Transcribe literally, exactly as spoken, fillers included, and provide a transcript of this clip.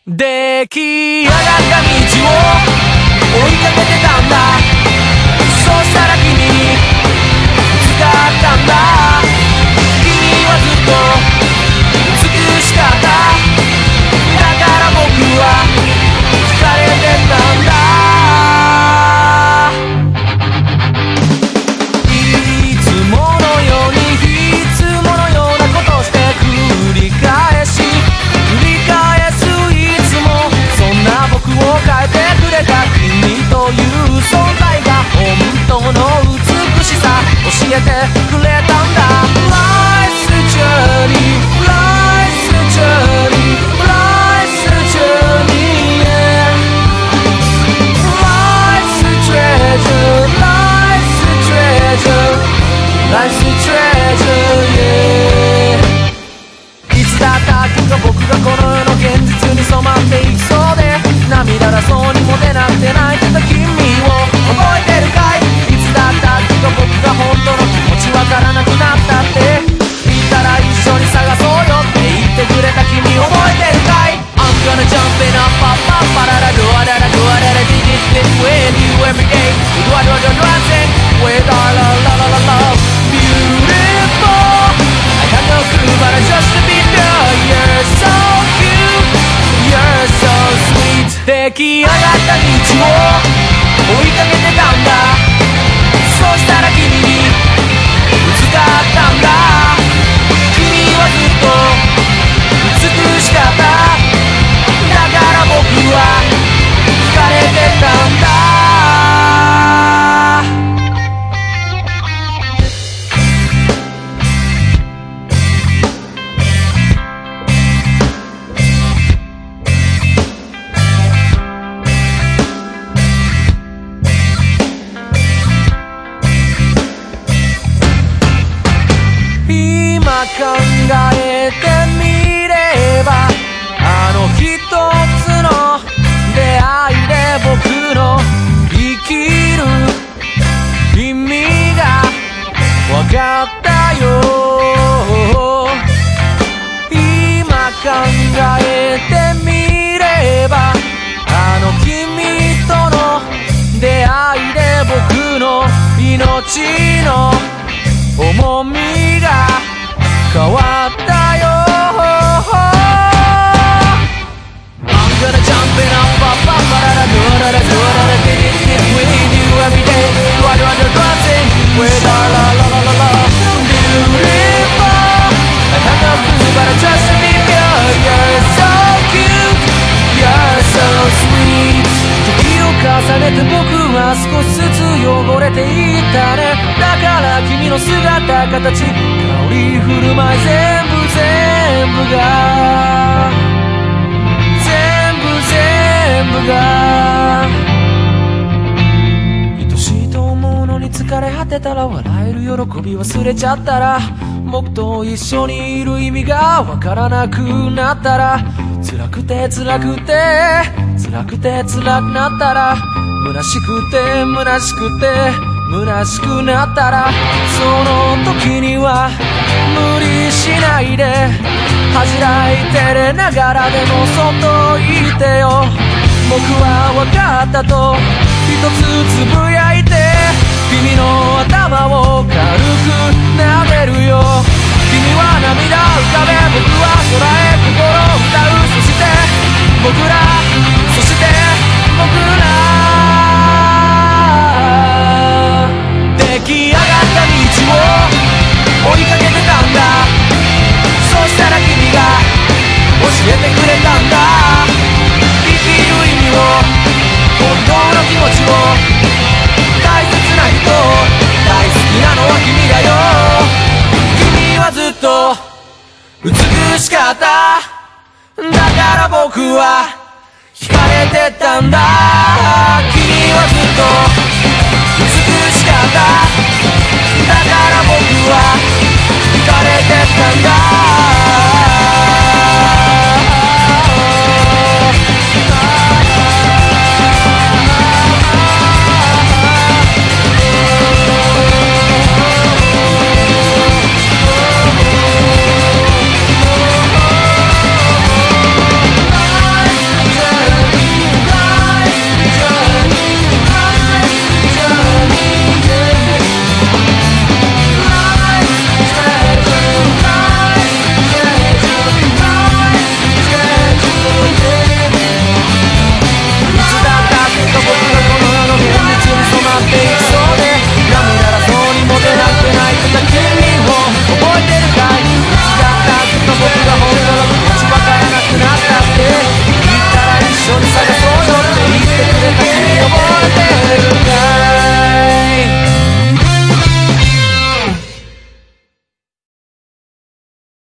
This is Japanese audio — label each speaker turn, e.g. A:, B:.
A: 出来上がった道を追いかけてたんだ。そうしたら君に見つかったんだ。君はずっと美しかった。だから僕は惹かれてたんだ。いつものようにいつものようなことして繰り返し繰り返す。いつもそんな僕を変えてくれた君という存在が本当の美しさ教えてくれたんだ。 Life's a journey, life's a journey, life's a journey, yeah. Life's a treasure, life's a treasure, life's a treasure, yeah. いつだったっけか僕がこの世の現実に染まっていきそうで涙だそうにも出なくて泣いてた君を覚えてるかい。いつだったっけか僕が本当の気持ちわからなくなったって言ったら一緒に探そうよって言ってくれた君覚えてるかい。 I'm gonna jump in up up up pa la la do la la do la la did it fit with you every day with what you're dancing with our la la la la love beautiful. I got no clue but I just to be there. You're so cute, you're so sweet. 出来上がった道を追いかけてたんだ。そうしたら君にぶつかったんだ。君はずっと美しかった。だから僕は惹かれてたんだ。考えてみればあの一つの出会いで僕の生きる意味が分かったよ。今考えてみればあの君との出会いで僕の命の重みが変わったよ。 I'm gonna jump in up up up pa la la do la la do la la did it fit with you every day. You are the dancing with our la la la la la beautiful. I got no clue but I just to be here. You're so cute, you're so sweet. 時を重ねて僕は少しずつ汚れていったね。だから君の姿形香り振る舞い全部全部が全部全部が愛しいと思うのに疲れ果てたら笑える喜び忘れちゃったら僕と一緒にいる意味がわからなくなったら辛くて辛くて辛くて辛くなったら虚しくて虚しくて虚しくなったらその時には無理しないで恥じらい照れながらでもそっといてよ。僕は分かったと一つつぶやいて君の頭を軽く撫でるよ。君は涙浮かべ僕は空へ心を歌う。そして僕らそして僕ら出来上がった道を追いかけてたんだ。そうしたら君が教えてくれたんだ。生きる意味を本当の気持ちを大切な人大好きなのは君だよ。君はずっと美しかった。だから僕は惹かれてたんだ。君はずっと美しかった。だから僕は惹かれてたんだ。